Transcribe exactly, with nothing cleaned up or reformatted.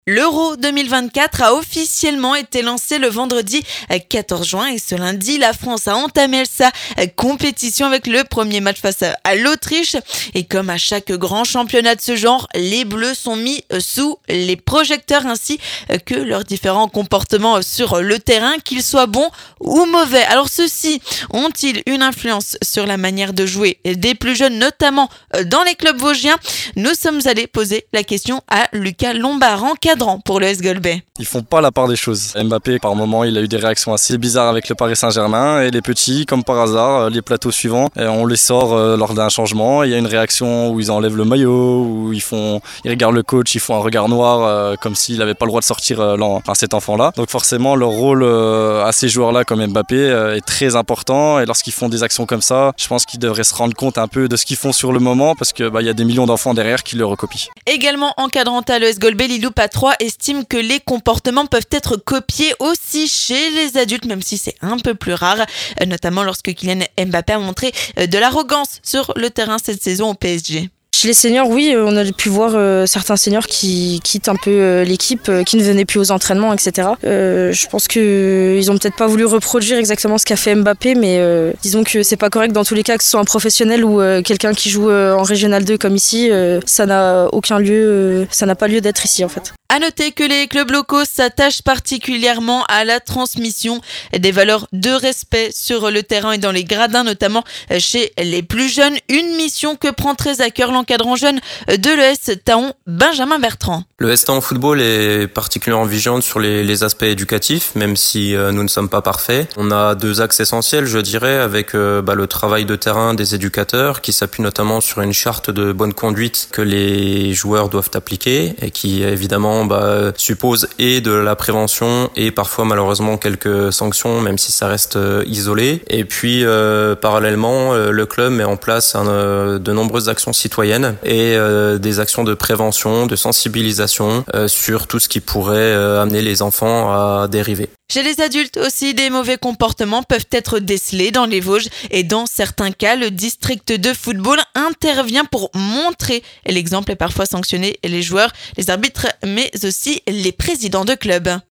L'Euro deux mille vingt-quatre a officiellement été lancé le vendredi quatorze juin et ce lundi, la France a entamé sa compétition avec le premier match face à l'Autriche. Et comme à chaque grand championnat de ce genre, les Bleus sont mis sous les projecteurs ainsi que leurs différents comportements sur le terrain, qu'ils soient bons ou mauvais. Alors ceux-ci ont-ils une influence sur la manière de jouer des plus jeunes, notamment dans les clubs vosgiens? Nous sommes allés poser la question à Lucas Lombard, encadrant pour le S Golbet. Ils font pas la part des choses. Mbappé, par moment, il a eu des réactions assez bizarres avec le Paris Saint-Germain, et les petits, comme par hasard, les plateaux suivants, on les sort lors d'un changement. Il y a une réaction où ils enlèvent le maillot, où ils font, ils regardent le coach, ils font un regard noir, comme s'il n'avait pas le droit de sortir enfin, cet enfant-là. Donc forcément, leur rôle à ces joueurs-là, comme Mbappé, est très important. Et lorsqu'ils font des actions comme ça, je pense qu'ils devraient se rendre compte un peu de ce qu'ils font sur le moment, parce que bah, y a des millions d'enfants derrière qui le recopient. Également encadrant à l'E S Golbet, Lilou Patrois estime que les comportements peuvent être copiés aussi chez les adultes, même si c'est un peu plus rare, notamment lorsque Kylian Mbappé a montré de l'arrogance sur le terrain cette saison au P S G. Chez les seniors, oui, on a pu voir euh, certains seniors qui quittent un peu euh, l'équipe, euh, qui ne venaient plus aux entraînements, et cetera. Euh, je pense qu'ils euh, ont peut-être pas voulu reproduire exactement ce qu'a fait Mbappé, mais euh, disons que c'est pas correct dans tous les cas, que ce soit un professionnel ou euh, quelqu'un qui joue euh, en Régional deux comme ici, euh, ça n'a aucun lieu, euh, ça n'a pas lieu d'être ici en fait. À noter que les clubs locaux s'attachent particulièrement à la transmission des valeurs de respect sur le terrain et dans les gradins, notamment chez les plus jeunes. Une mission que prend très à cœur l'encadrant jeune de l'E S Thaon, Benjamin Bertrand. Le S Thaon Football est particulièrement vigilant sur les, les aspects éducatifs, même si euh, nous ne sommes pas parfaits. On a deux axes essentiels, je dirais, avec euh, bah, le travail de terrain des éducateurs, qui s'appuie notamment sur une charte de bonne conduite que les joueurs doivent appliquer et qui évidemment Bah, suppose et de la prévention et parfois malheureusement quelques sanctions, même si ça reste euh, isolé. Et puis euh, parallèlement, euh, le club met en place un, euh, de nombreuses actions citoyennes et euh, des actions de prévention, de sensibilisation euh, sur tout ce qui pourrait euh, amener les enfants à dériver. Chez les adultes aussi, des mauvais comportements peuvent être décelés dans les Vosges et dans certains cas, le district de football intervient pour montrer l'exemple et parfois sanctionner les joueurs, les arbitres, mais aussi les présidents de clubs.